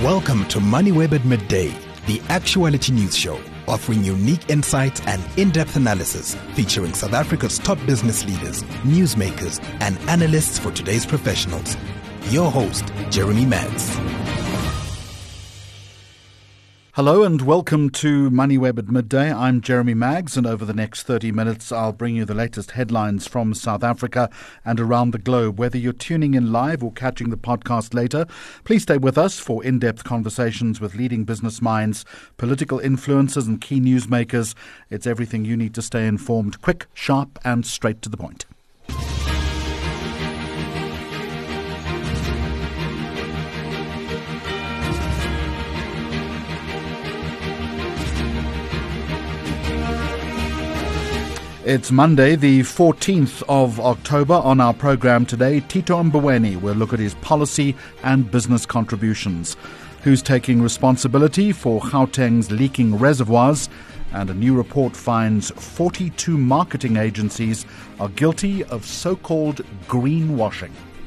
Welcome to MoneyWeb at Midday, the actuality news show, offering unique insights and in-depth analysis, featuring South Africa's top business leaders, newsmakers, and analysts for today's professionals. Your host, Jeremy Maggs. Hello and welcome to MoneyWeb at Midday. I'm Jeremy Maggs, and over the next 30 minutes I'll bring you the latest headlines from South Africa and around the globe. Whether you're tuning in live or catching the podcast later, please stay with us for in-depth conversations with leading business minds, political influencers and key newsmakers. It's everything you need to stay informed, quick, sharp and straight to the point. It's Monday, the 14th of October. On our program today, Tito Mboweni will look at his policy and business contributions. Who's taking responsibility for Gauteng's leaking reservoirs? And a new report finds 42 marketing agencies are guilty of so-called greenwashing.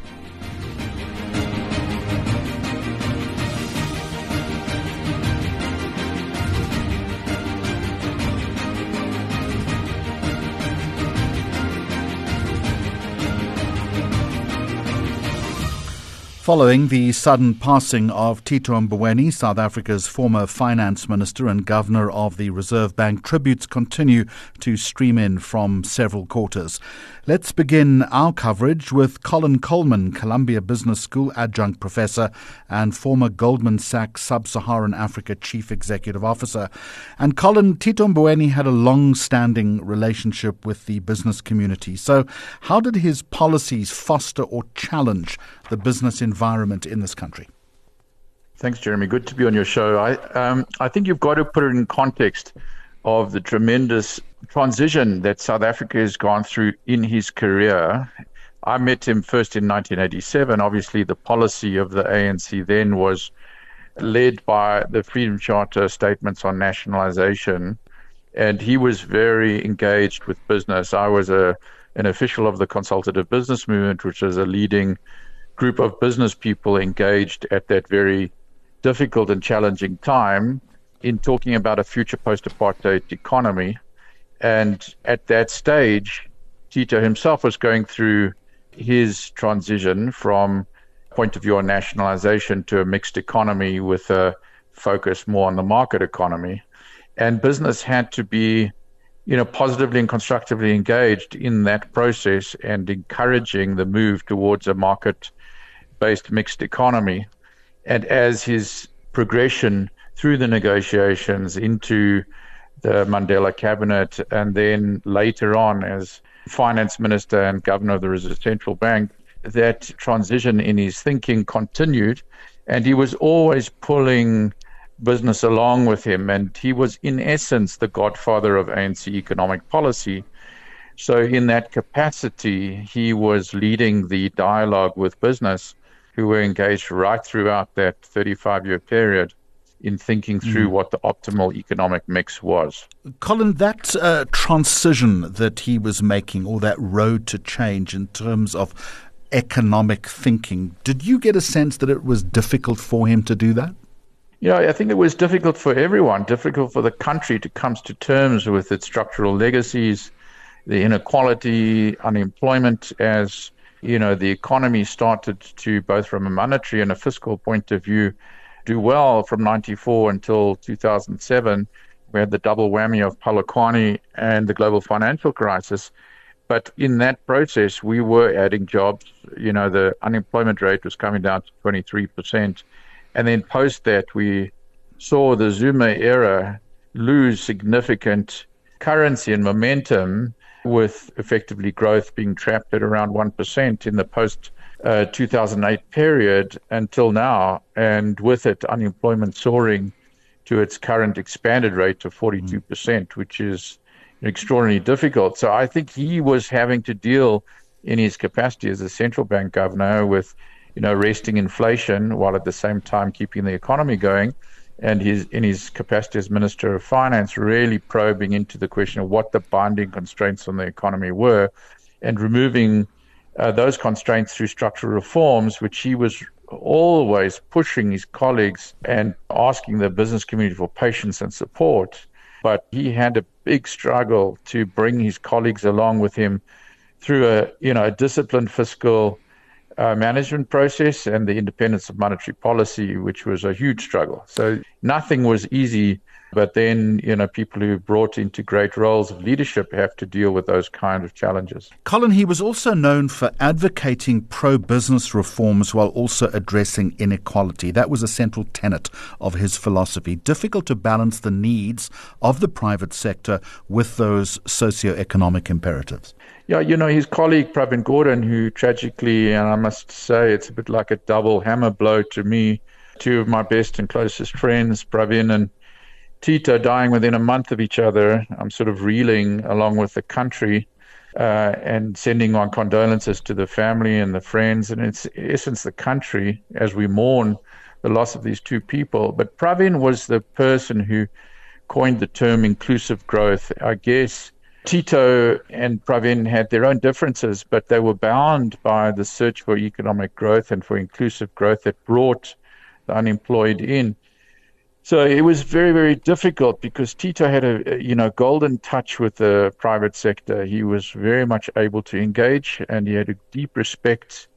Following the sudden passing of Tito Mboweni, South Africa's former finance minister and governor of the Reserve Bank, tributes continue to stream in from several quarters. Let's begin our coverage with Colin Coleman, Columbia Business School adjunct professor and former Goldman Sachs Sub-Saharan Africa chief executive officer. And Colin, Tito Mboweni had a long-standing relationship with the business community. So how did his policies foster or challenge the business environment in this country? Thanks, Jeremy. Good to be on your show. I think you've got to put it in context of the tremendous transition that South Africa has gone through in his career. I met him first in 1987. Obviously, the policy of the ANC then was led by the Freedom Charter statements on nationalization, and he was very engaged with business. I was an official of the Consultative Business Movement, which is a leading group of business people engaged at that very difficult and challenging time in talking about a future post-apartheid economy. And at that stage, Tito himself was going through his transition from point of view on nationalization to a mixed economy with a focus more on the market economy. And business had to be, positively and constructively engaged in that process and encouraging the move towards a market-based mixed economy. And as his progression through the negotiations into the Mandela cabinet, and then later on as finance minister and governor of the Reserve Central Bank, that transition in his thinking continued, and he was always pulling business along with him, and he was in essence the godfather of ANC economic policy. So in that capacity, he was leading the dialogue with business, who were engaged right throughout that 35-year period in thinking through what the optimal economic mix was. Colin, that transition that he was making, or that road to change in terms of economic thinking, did you get a sense that it was difficult for him to do that? I think it was difficult for everyone, difficult for the country to come to terms with its structural legacies, the inequality, unemployment, as the economy started to, both from a monetary and a fiscal point of view, do well from 94 until 2007. We had the double whammy of Polokwane and the global financial crisis. But in that process, we were adding jobs. The unemployment rate was coming down to 23%. And then post that, we saw the Zuma era lose significant currency and momentum, with effectively growth being trapped at around 1% in the post-2008 period until now, and with it, unemployment soaring to its current expanded rate of 42%, which is extraordinarily difficult. So I think he was having to deal in his capacity as a central bank governor with, arresting inflation while at the same time keeping the economy going. And in his capacity as Minister of Finance, really probing into the question of what the binding constraints on the economy were, and removing those constraints through structural reforms, which he was always pushing his colleagues and asking the business community for patience and support. But he had a big struggle to bring his colleagues along with him through a disciplined fiscal management process and the independence of monetary policy, which was a huge struggle. So nothing was easy. But then, people who brought into great roles of leadership have to deal with those kind of challenges. Colin, he was also known for advocating pro-business reforms while also addressing inequality. That was a central tenet of his philosophy. Difficult to balance the needs of the private sector with those socio-economic imperatives. Yeah, his colleague Pravin Gordhan, who tragically, and I must say it's a bit like a double hammer blow to me, two of my best and closest friends, Pravin and Tito, dying within a month of each other. I'm sort of reeling along with the country and sending my condolences to the family and the friends, and it's in essence the country as we mourn the loss of these two people. But Pravin was the person who coined the term inclusive growth. I guess Tito and Pravin had their own differences, but they were bound by the search for economic growth and for inclusive growth that brought the unemployed in. So it was very, very difficult because Tito had a golden touch with the private sector. He was very much able to engage, and he had the deep respect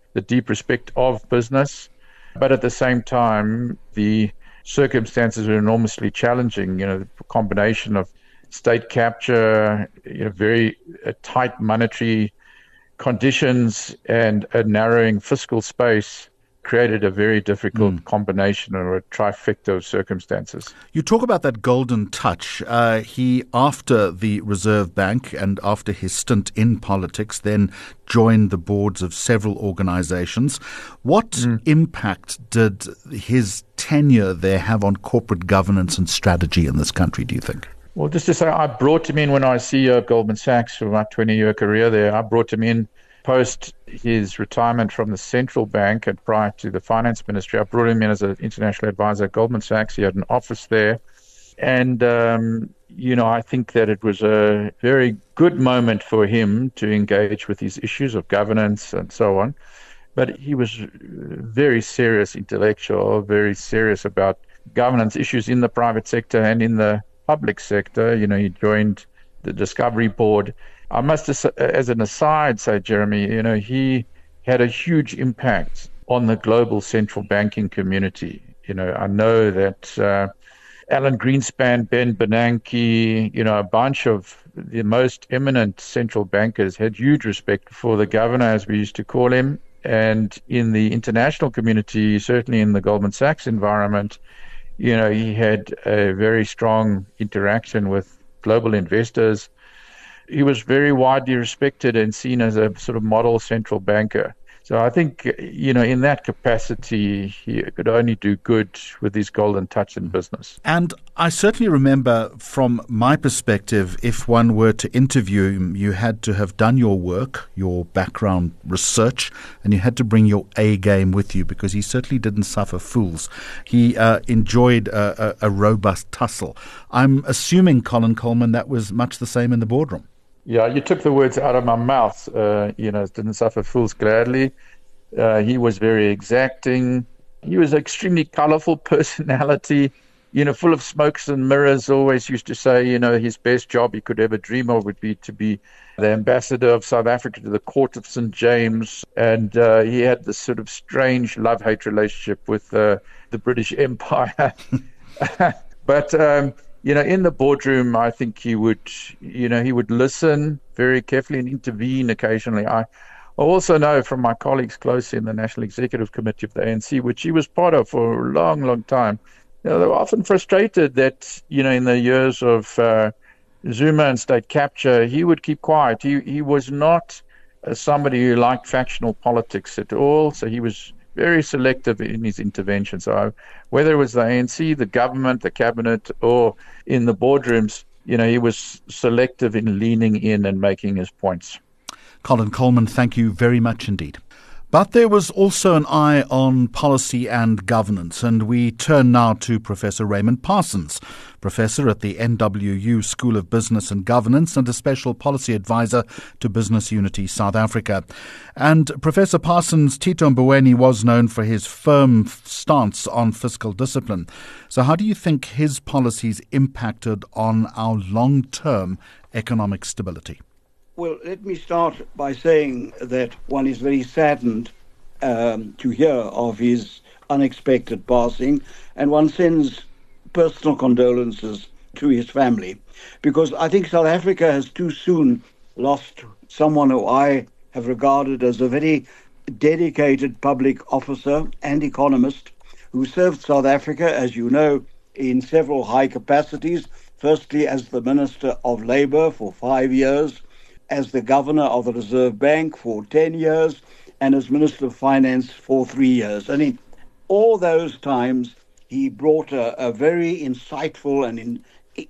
of business. But at the same time, the circumstances were enormously challenging. The combination of state capture, very tight monetary conditions, and a narrowing fiscal space created a very difficult combination or a trifecta of circumstances. You talk about that golden touch. He, after the Reserve Bank and after his stint in politics, then joined the boards of several organizations. What impact did his tenure there have on corporate governance and strategy in this country, do you think? Well, just to say, I brought him in when I was CEO of Goldman Sachs for my 20-year career there. I brought him in post his retirement from the central bank and prior to the finance ministry. I brought him in as an international advisor at Goldman Sachs. He had an office there. And, I think that it was a very good moment for him to engage with these issues of governance and so on. But he was very serious intellectual, very serious about governance issues in the private sector and in the public sector. He joined the Discovery Board. I must, as an aside, say, Jeremy, he had a huge impact on the global central banking community. I know that Alan Greenspan, Ben Bernanke, a bunch of the most eminent central bankers had huge respect for the governor, as we used to call him. And in the international community, certainly in the Goldman Sachs environment, he had a very strong interaction with global investors. He was very widely respected and seen as a sort of model central banker. So I think, in that capacity, he could only do good with his golden touch in business. And I certainly remember, from my perspective, if one were to interview him, you had to have done your work, your background research, and you had to bring your A game with you, because he certainly didn't suffer fools. He enjoyed a robust tussle. I'm assuming, Colin Coleman, that was much the same in the boardroom. Yeah, you took the words out of my mouth. Didn't suffer fools gladly. He was very exacting. He was an extremely colorful personality, full of smokes and mirrors. Always used to say, his best job he could ever dream of would be to be the ambassador of South Africa to the court of St. James. And he had this sort of strange love-hate relationship with the British Empire. But in the boardroom, I think he would listen very carefully and intervene occasionally. I also know from my colleagues close in the National Executive Committee of the ANC, which he was part of for a long, long time, they were often frustrated that, in the years of Zuma and state capture, he would keep quiet. He was not somebody who liked factional politics at all, so he was very selective in his intervention. So whether it was the ANC, the government, the cabinet, or in the boardrooms, he was selective in leaning in and making his points. Colin Coleman, thank you very much indeed. But there was also an eye on policy and governance, and we turn now to Professor Raymond Parsons, professor at the NWU School of Business and Governance and a special policy advisor to Business Unity South Africa. And Professor Parsons, Tito Mboweni was known for his firm stance on fiscal discipline. So how do you think his policies impacted on our long-term economic stability? Well, let me start by saying that one is very saddened to hear of his unexpected passing, and one sends personal condolences to his family, because I think South Africa has too soon lost someone who I have regarded as a very dedicated public officer and economist who served South Africa, as you know, in several high capacities, firstly as the Minister of Labour for 5 years, as the Governor of the Reserve Bank for 10 years, and as Minister of Finance for 3 years. And in all those times, he brought a very insightful and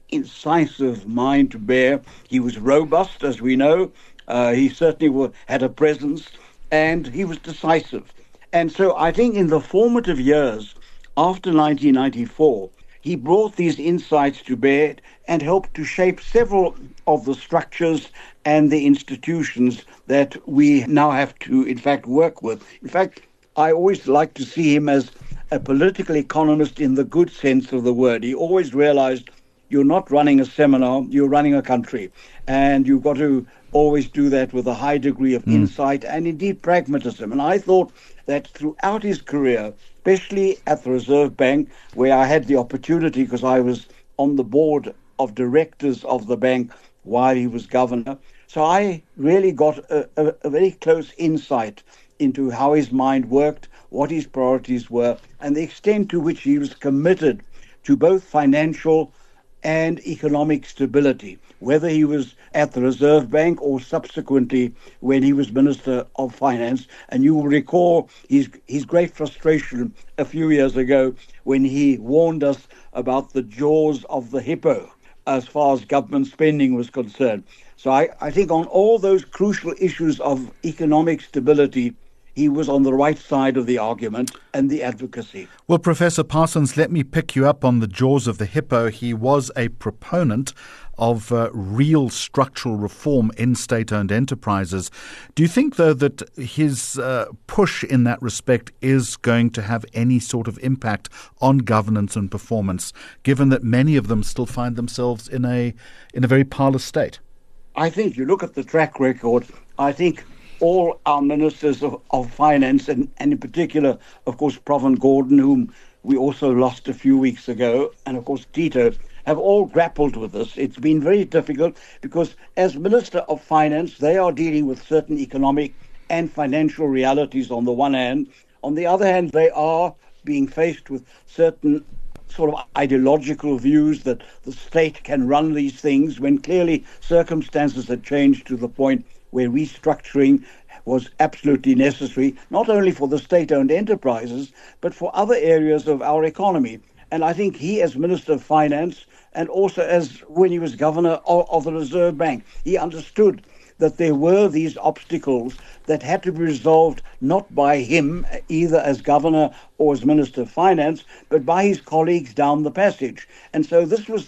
incisive mind to bear. He was robust, as we know. He certainly had a presence, and he was decisive. And so I think in the formative years after 1994, he brought these insights to bear and helped to shape several of the structures and the institutions that we now have to, in fact, work with. In fact, I always like to see him as a political economist in the good sense of the word. He always realized you're not running a seminar, you're running a country. And you've got to always do that with a high degree of insight and indeed pragmatism. And I thought that throughout his career, especially at the Reserve Bank, where I had the opportunity, because I was on the board of directors of the bank while he was governor. So I really got a very close insight into how his mind worked, what his priorities were, and the extent to which he was committed to both financial and economic stability, whether he was at the Reserve Bank or subsequently when he was Minister of Finance. And you will recall his great frustration a few years ago when he warned us about the jaws of the hippo as far as government spending was concerned. So I think on all those crucial issues of economic stability, he was on the right side of the argument and the advocacy. Well, Professor Parsons, let me pick you up on the jaws of the hippo. He was a proponent of real structural reform in state-owned enterprises. Do you think, though, that his push in that respect is going to have any sort of impact on governance and performance, given that many of them still find themselves in a very parlous state? I think you look at the track record, I think all our ministers of finance, and in particular, of course, Pravin Gordhan, whom we also lost a few weeks ago, and of course, Tito, have all grappled with this. It's been very difficult because as Minister of Finance, they are dealing with certain economic and financial realities on the one hand. On the other hand, they are being faced with certain sort of ideological views that the state can run these things when clearly circumstances had changed to the point where restructuring was absolutely necessary, not only for the state-owned enterprises, but for other areas of our economy. And I think he, as Minister of Finance, and also as when he was Governor of the Reserve Bank, he understood that there were these obstacles that had to be resolved not by him, either as Governor or as Minister of Finance, but by his colleagues down the passage. And so this was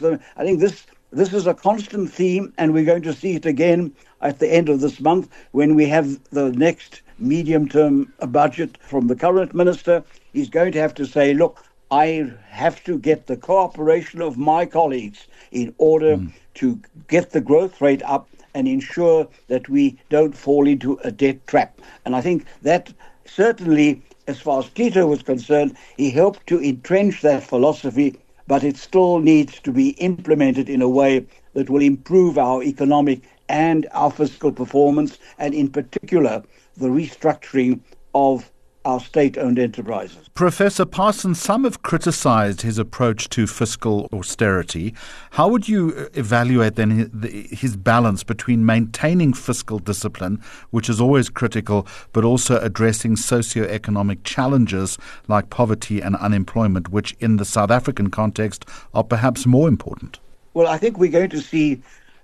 this is a constant theme, and we're going to see it again at the end of this month when we have the next medium-term budget from the current minister. He's going to have to say, look, I have to get the cooperation of my colleagues in order to get the growth rate up and ensure that we don't fall into a debt trap. And I think that certainly, as far as Tito was concerned, he helped to entrench that philosophy, but it still needs to be implemented in a way that will improve our economic and our fiscal performance, and in particular, the restructuring of our state-owned enterprises. Professor Parsons, some have criticized his approach to fiscal austerity. How would you evaluate then his balance between maintaining fiscal discipline, which is always critical, but also addressing socio-economic challenges like poverty and unemployment, which in the South African context are perhaps more important? Well, I think we're going to see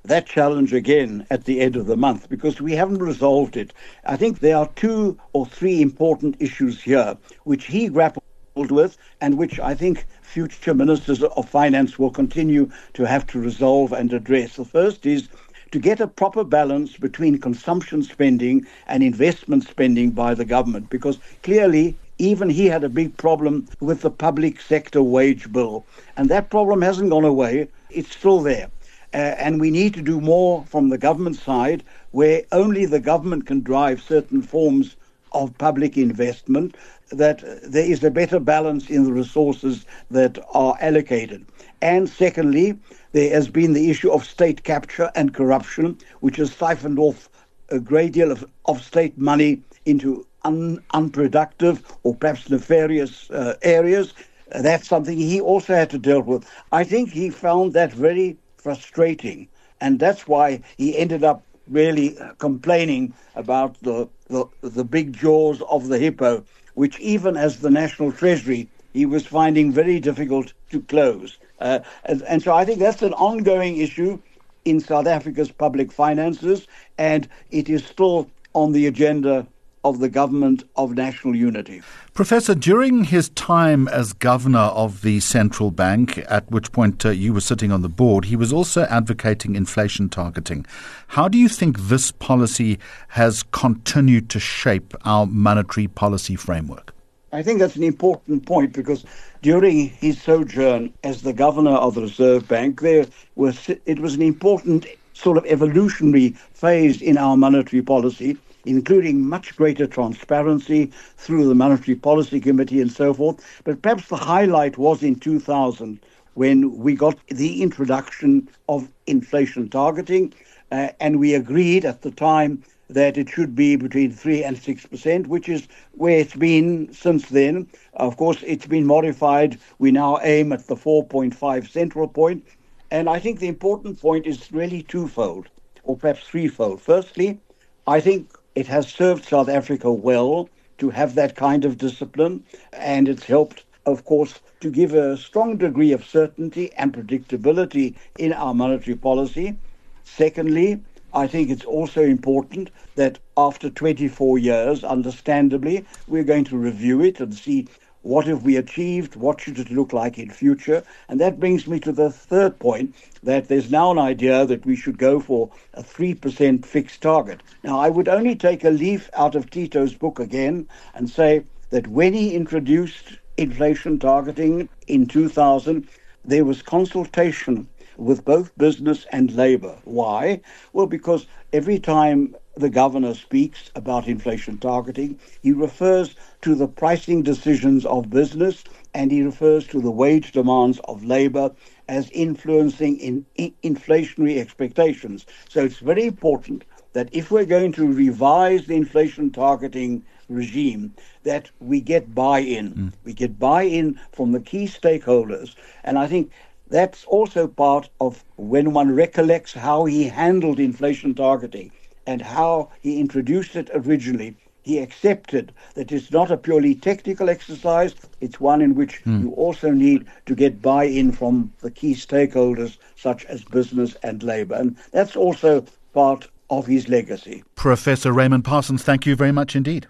that challenge again at the end of the month because we haven't resolved it. I think there are 2 or 3 important issues here which he grappled with and which I think future ministers of finance will continue to have to resolve and address. The first is to get a proper balance between consumption spending and investment spending by the government, because clearly even he had a big problem with the public sector wage bill, and that problem hasn't gone away. It's still there. And we need to do more from the government side, where only the government can drive certain forms of public investment, that there is a better balance in the resources that are allocated. And secondly, there has been the issue of state capture and corruption, which has siphoned off a great deal of state money into unproductive or perhaps nefarious areas. That's something he also had to deal with. I think he found that very frustrating, and that's why he ended up really complaining about the big jaws of the hippo, which even as the National Treasury, he was finding very difficult to close. And so I think that's an ongoing issue in South Africa's public finances, and it is still on the agenda of the Government of National Unity. Professor, during his time as governor of the central bank, at which point you were sitting on the board, he was also advocating inflation targeting. How do you think this policy has continued to shape our monetary policy framework? I think that's an important point because during his sojourn as the governor of the Reserve Bank, it was an important sort of evolutionary phase in our monetary policy, including much greater transparency through the Monetary Policy Committee and so forth. But perhaps the highlight was in 2000 when we got the introduction of inflation targeting, and we agreed at the time that it should be between 3 and 6%, which is where it's been since then. Of course, it's been modified. We now aim at the 4.5 central point. And I think the important point is really twofold, or perhaps threefold. Firstly, I think it has served South Africa well to have that kind of discipline, and it's helped, of course, to give a strong degree of certainty and predictability in our monetary policy. Secondly, I think it's also important that after 24 years, understandably, we're going to review it and see what have we achieved, what should it look like in future. And that brings me to the third point, that there's now an idea that we should go for a 3% fixed target. Now, I would only take a leaf out of Tito's book again and say that when he introduced inflation targeting in 2000, there was consultation with both business and labour. Why? Well, because every time the governor speaks about inflation targeting, he refers to the pricing decisions of business and he refers to the wage demands of labour as influencing in inflationary expectations. So it's very important that if we're going to revise the inflation targeting regime, that we get buy-in. We get buy-in from the key stakeholders. And I think that's also part of when one recollects how he handled inflation targeting and how he introduced it originally. He accepted that it's not a purely technical exercise, it's one in which you also need to get buy-in from the key stakeholders such as business and labour. And that's also part of his legacy. Professor Raymond Parsons, thank you very much indeed.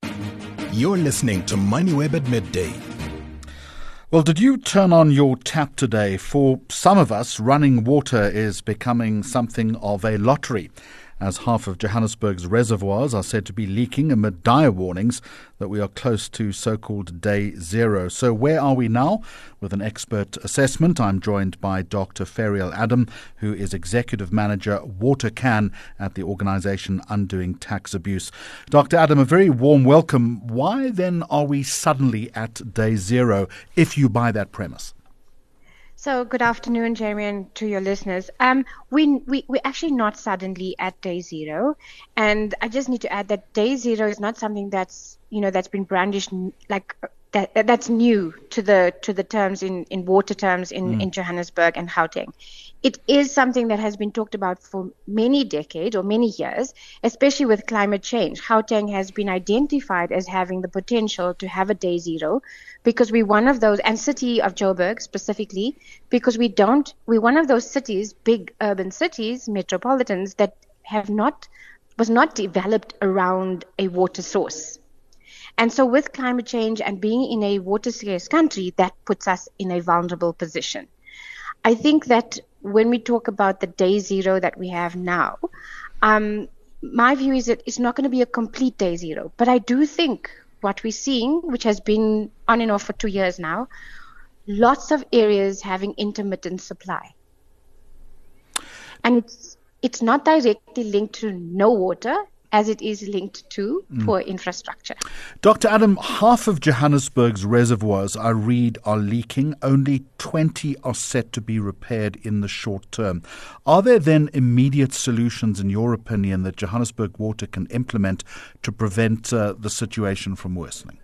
You're listening to MoneyWeb at midday. Well, did you turn on your tap today? For some of us, running water is becoming something of a lottery, as half of Johannesburg's reservoirs are said to be leaking amid dire warnings that we are close to so-called day zero. So where are we now? With an expert assessment, I'm joined by Dr. Ferial Adam, who is Executive Manager WaterCan at the organisation Undoing Tax Abuse. Dr. Adam, a very warm welcome. Why then are we suddenly at day zero, if you buy that premise? So good afternoon, Jeremy, and to your listeners. We're actually not suddenly at day zero, and I just need to add that day zero is not something that's been brandished like that's new to the terms in water terms in Johannesburg and Gauteng. It is something that has been talked about for many decades or many years, especially with climate change. Gauteng has been identified as having the potential to have a day zero because we're one of those, and city of Joburg specifically, because we're one of those cities, big urban cities, metropolitans, that was not developed around a water source. And so with climate change and being in a water scarce country, that puts us in a vulnerable position. I think that when we talk about the day zero that we have now, my view is that it's not going to be a complete day zero. But I do think what we're seeing, which has been on and off for 2 years now, lots of areas having intermittent supply. And it's not directly linked to no water, as it is linked to poor infrastructure. Dr. Adam, half of Johannesburg's reservoirs, I read, are leaking. Only 20 are set to be repaired in the short term. Are there then immediate solutions, in your opinion, that Johannesburg Water can implement to prevent the situation from worsening?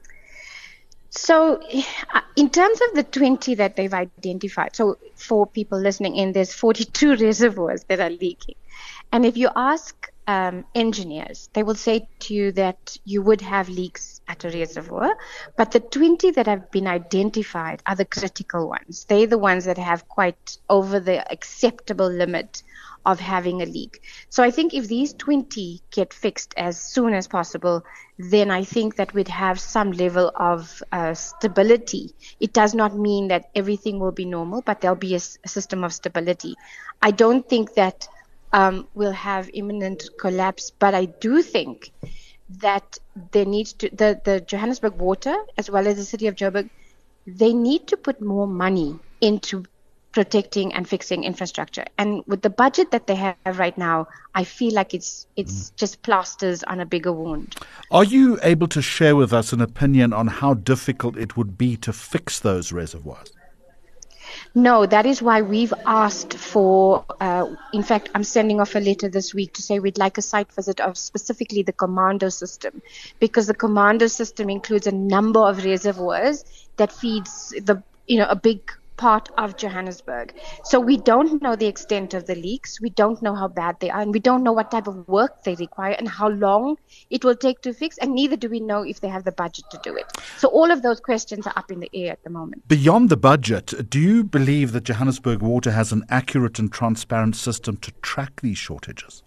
So in terms of the 20 that they've identified, so for people listening in, there's 42 reservoirs that are leaking. And if you ask engineers, they will say to you that you would have leaks at a reservoir, but the 20 that have been identified are the critical ones. They're the ones that have quite over the acceptable limit of having a leak. So I think if these 20 get fixed as soon as possible, then I think that we'd have some level of stability. It does not mean that everything will be normal, but there'll be a system of stability. I don't think that we'll have imminent collapse, but I do think that there needs to the Johannesburg Water as well as the city of Joburg, they need to put more money into protecting and fixing infrastructure. And with the budget that they have right now, I feel like it's just plasters on a bigger wound. Are you able to share with us an opinion on how difficult it would be to fix those reservoirs? No, that is why we've asked for, in fact, I'm sending off a letter this week to say we'd like a site visit of specifically the Commando system, because the Commando system includes a number of reservoirs that feeds a big part of Johannesburg. So we don't know the extent of the leaks, we don't know how bad they are, and we don't know what type of work they require and how long it will take to fix, and neither do we know if they have the budget to do it. So all of those questions are up in the air at the moment. Beyond the budget, do you believe that Johannesburg Water has an accurate and transparent system to track these shortages?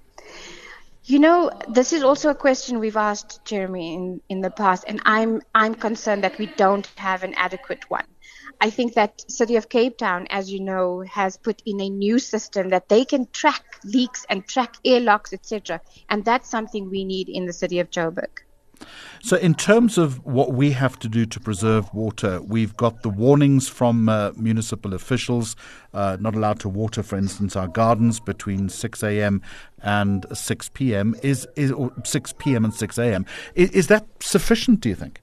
You know, this is also a question we've asked Jeremy in the past, and I'm concerned that we don't have an adequate one. I think that City of Cape Town, as you know, has put in a new system that they can track leaks and track airlocks, etc. And that's something we need in the city of Joburg. So in terms of what we have to do to preserve water, we've got the warnings from municipal officials, not allowed to water, for instance, our gardens between 6 a.m. and 6 p.m. Or 6 p.m. and 6 a.m. Is that sufficient, do you think?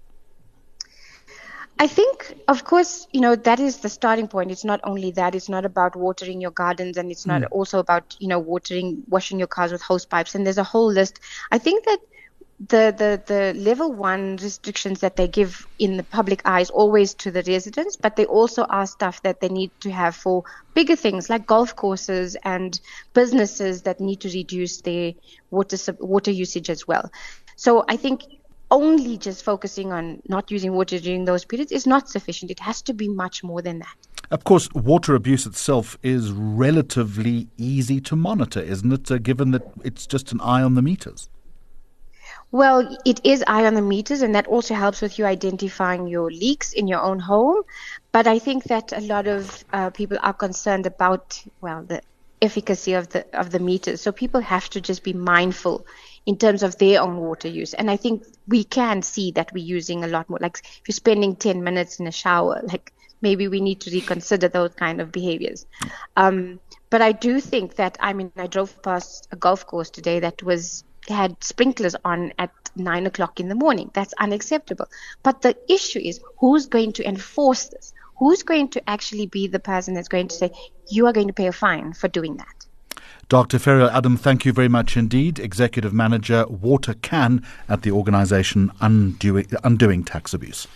I think, of course, that is the starting point. It's not only that. It's not about watering your gardens, and it's not also about, washing your cars with hose pipes. And there's a whole list. I think that the level 1 restrictions that they give in the public eye is always to the residents, but they also are stuff that they need to have for bigger things like golf courses and businesses that need to reduce their water usage as well. So I think only just focusing on not using water during those periods is not sufficient. It has to be much more than that. Of course, water abuse itself is relatively easy to monitor, isn't it, given that it's just an eye on the meters? Well, it is eye on the meters, and that also helps with you identifying your leaks in your own home. But I think that a lot of people are concerned about, the efficacy of the meters. So people have to just be mindful in terms of their own water use. And I think we can see that we're using a lot more. Like if you're spending 10 minutes in a shower, maybe we need to reconsider those kind of behaviors. But I do think that, I drove past a golf course today that had sprinklers on at 9 o'clock in the morning. That's unacceptable. But the issue is, who's going to enforce this? Who's going to actually be the person that's going to say, you are going to pay a fine for doing that? Dr. Ferrial Adam, thank you very much indeed. Executive Manager, Water Can at the organisation Undoing Tax Abuse.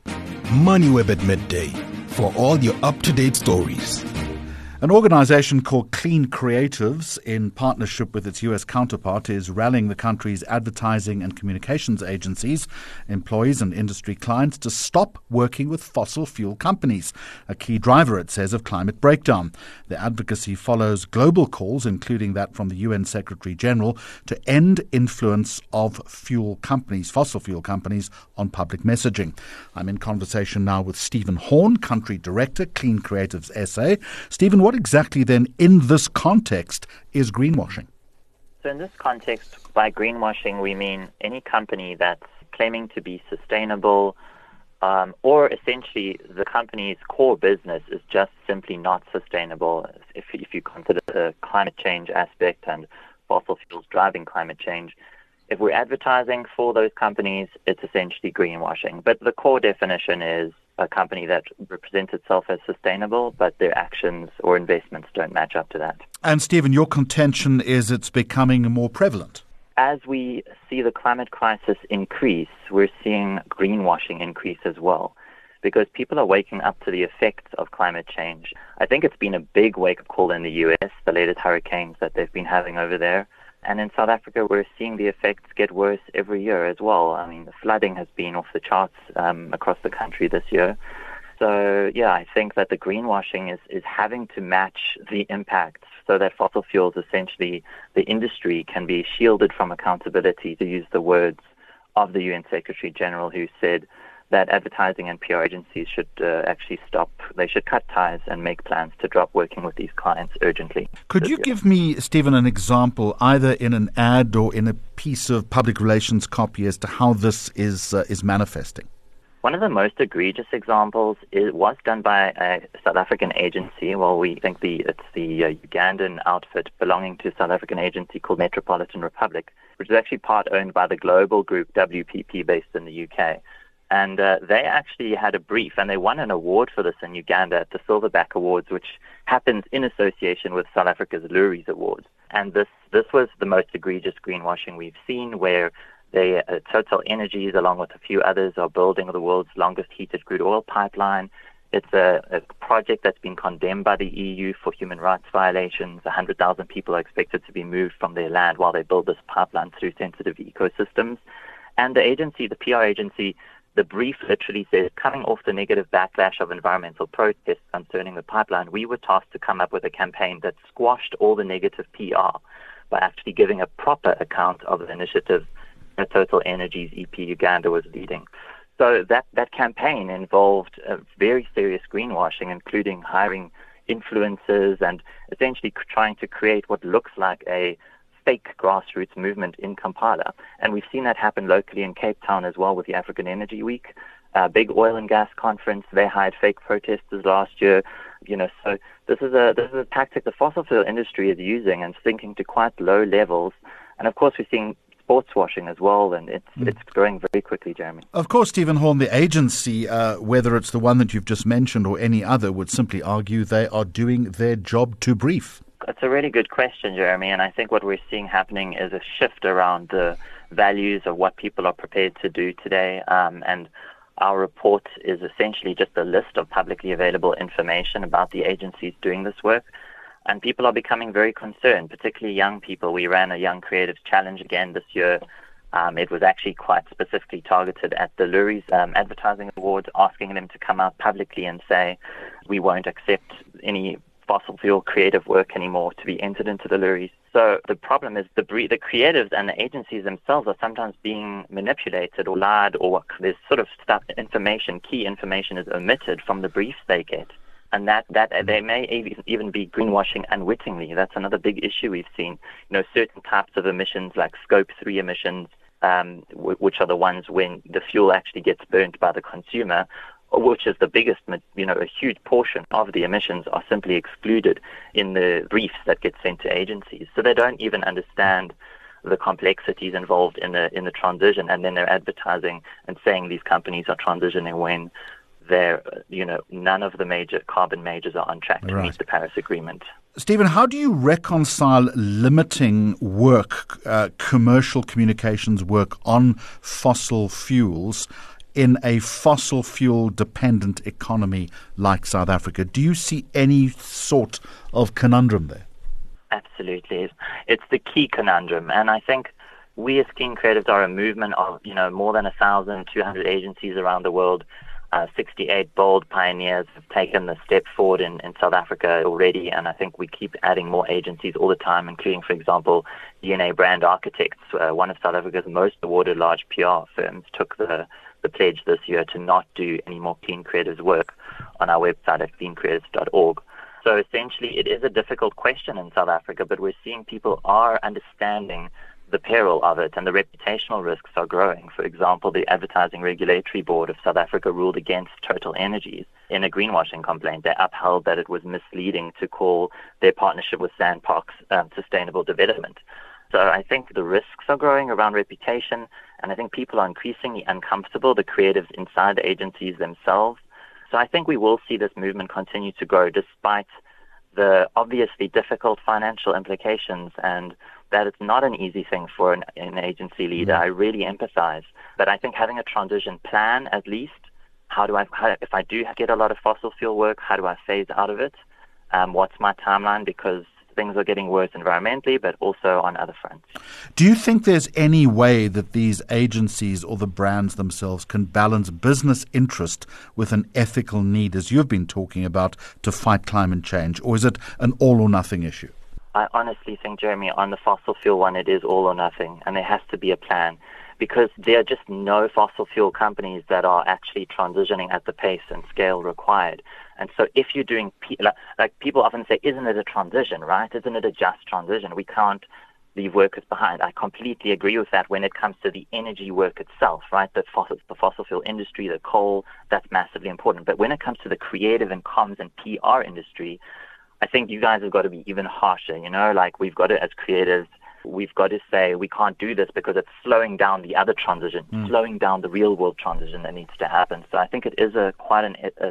MoneyWeb at midday for all your up-to-date stories. An organization called Clean Creatives, in partnership with its U.S. counterpart, is rallying the country's advertising and communications agencies, employees and industry clients to stop working with fossil fuel companies, a key driver, it says, of climate breakdown. The advocacy follows global calls, including that from the UN Secretary General, to end influence of fossil fuel companies, on public messaging. I'm in conversation now with Stephen Horn, Country Director, Clean Creatives SA. Stephen, what exactly then in this context is greenwashing? So in this context, by greenwashing, we mean any company that's claiming to be sustainable, or essentially the company's core business is just simply not sustainable if you consider the climate change aspect and fossil fuels driving climate change. If we're advertising for those companies, it's essentially greenwashing. But the core definition is a company that represents itself as sustainable, but their actions or investments don't match up to that. And Stephen, your contention is it's becoming more prevalent. As we see the climate crisis increase, we're seeing greenwashing increase as well, because people are waking up to the effects of climate change. I think it's been a big wake-up call in the U.S., the latest hurricanes that they've been having over there. And in South Africa, we're seeing the effects get worse every year as well. I mean, the flooding has been off the charts across the country this year. So, yeah, I think that the greenwashing is having to match the impacts so that fossil fuels, essentially, the industry can be shielded from accountability, to use the words of the UN Secretary General, who said that advertising and PR agencies should actually stop. They should cut ties and make plans to drop working with these clients urgently. Could you give me, Stephen, an example, either in an ad or in a piece of public relations copy, as to how this is manifesting? One of the most egregious examples was done by a South African agency. Well, we think it's the Ugandan outfit belonging to a South African agency called Metropolitan Republic, which is actually part owned by the global group WPP based in the UK. And they actually had a brief, and they won an award for this in Uganda at the Silverback Awards, which happens in association with South Africa's Loeries Awards. And this was the most egregious greenwashing we've seen, where Total Energies, along with a few others, are building the world's longest heated crude oil pipeline. It's a project that's been condemned by the EU for human rights violations. 100,000 people are expected to be moved from their land while they build this pipeline through sensitive ecosystems. And the agency, the PR agency, the brief literally says, coming off the negative backlash of environmental protests concerning the pipeline, we were tasked to come up with a campaign that squashed all the negative PR by actually giving a proper account of the initiative that Total Energies EP Uganda was leading. So that campaign involved very serious greenwashing, including hiring influencers and essentially trying to create what looks like a fake grassroots movement in Kampala. And we've seen that happen locally in Cape Town as well with the African Energy Week, big oil and gas conference. They hired fake protesters last year. So this is a tactic the fossil fuel industry is using and sinking to quite low levels. And of course, we're seeing sports washing as well, and it's growing very quickly, Jeremy. Of course, Stephen Horn, the agency, whether it's the one that you've just mentioned or any other, would simply argue they are doing their job to brief. It's a really good question, Jeremy, and I think what we're seeing happening is a shift around the values of what people are prepared to do today, and our report is essentially just a list of publicly available information about the agencies doing this work, and people are becoming very concerned, particularly young people. We ran a Young Creatives Challenge again this year. It was actually quite specifically targeted at the Loeries Advertising Awards, asking them to come out publicly and say, we won't accept any fossil fuel creative work anymore to be entered into the Loeries. So the problem is the creatives and the agencies themselves are sometimes being manipulated or lied, or there's sort of key information is omitted from the briefs they get. And that they may even be greenwashing unwittingly. That's another big issue we've seen. Certain types of emissions, like Scope 3 emissions, which are the ones when the fuel actually gets burnt by the consumer, which is the biggest, a huge portion of the emissions are simply excluded in the briefs that get sent to agencies. So they don't even understand the complexities involved in the transition, and then they're advertising and saying these companies are transitioning when none of the major carbon majors are on track to meet the Paris Agreement. Stephen, how do you reconcile limiting work, commercial communications work on fossil fuels, in a fossil fuel dependent economy like South Africa? Do you see any sort of conundrum there? Absolutely. It's the key conundrum. And I think we as Clean Creatives are a movement of, more than 1,200 agencies around the world. 68 bold pioneers have taken the step forward in South Africa already, and I think we keep adding more agencies all the time, including, for example, DNA Brand Architects, one of South Africa's most awarded large PR firms, took the pledge this year to not do any more Clean Creatives work on our website at cleancreatives.org. So essentially, it is a difficult question in South Africa, but we're seeing people are understanding the peril of it, and the reputational risks are growing. For example, the Advertising Regulatory Board of South Africa ruled against Total Energies in a greenwashing complaint. They upheld that it was misleading to call their partnership with Sandparks sustainable development. So I think the risks are growing around reputation, and I think people are increasingly uncomfortable, the creatives inside the agencies themselves. So I think we will see this movement continue to grow despite the obviously difficult financial implications, and that it's not an easy thing for an agency leader. I really empathize. But I think having a transition plan, at least, if I do get a lot of fossil fuel work, how do I phase out of it? What's my timeline? Because things are getting worse environmentally, but also on other fronts. Do you think there's any way that these agencies or the brands themselves can balance business interest with an ethical need, as you've been talking about, to fight climate change? Or is it an all or nothing issue? I honestly think, Jeremy, on the fossil fuel one, it is all or nothing, and there has to be a plan, because there are just no fossil fuel companies that are actually transitioning at the pace and scale required. And so if you're doing, like people often say, isn't it a transition, right? Isn't it a just transition? We can't leave workers behind. I completely agree with that when it comes to the energy work itself, right? The fossil fuel industry, the coal, that's massively important. But when it comes to the creative and comms and PR industry, I think you guys have got to be even harsher, like we've got to, as creatives, we've got to say we can't do this because it's slowing down the other transition, slowing down the real world transition that needs to happen. So I think it is quite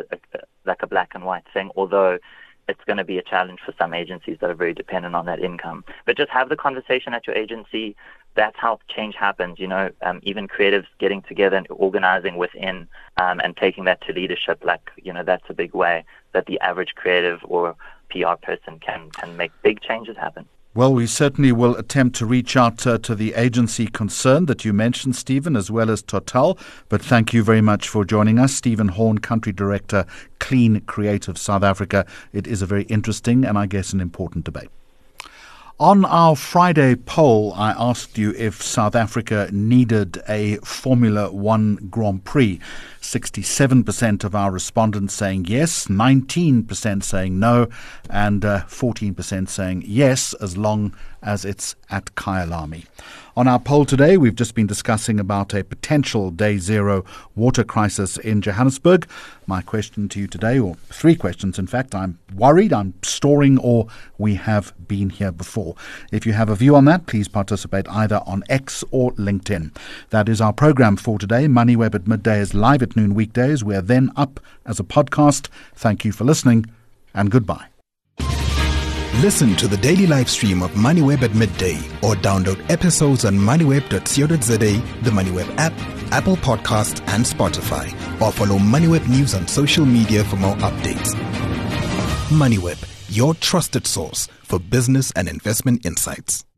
a black and white thing, although it's going to be a challenge for some agencies that are very dependent on that income. But just have the conversation at your agency. That's how change happens, even creatives getting together and organizing within and taking that to leadership, that's a big way that the average creative or PR person can make big changes happen. Well, we certainly will attempt to reach out to the agency concerned that you mentioned, Stephen, as well as Total. But thank you very much for joining us. Stephen Horn, Country Director, Clean Creative South Africa. It is a very interesting and I guess an important debate. On our Friday poll, I asked you if South Africa needed a Formula One Grand Prix. 67% of our respondents saying yes, 19% saying no, and 14% saying yes, as long as it's at Kyalami. On our poll today, we've just been discussing about a potential day zero water crisis in Johannesburg. My question to you today, or three questions in fact, I'm worried, I'm storing, or we have been here before. If you have a view on that, please participate either on X or LinkedIn. That is our program for today. MoneyWeb at midday is live at noon weekdays. We're then up as a podcast. Thank you for listening, and goodbye. Listen to the daily live stream of MoneyWeb at midday or download episodes on moneyweb.co.za, the MoneyWeb app, Apple Podcasts and Spotify, or follow MoneyWeb News on social media for more updates. MoneyWeb, your trusted source for business and investment insights.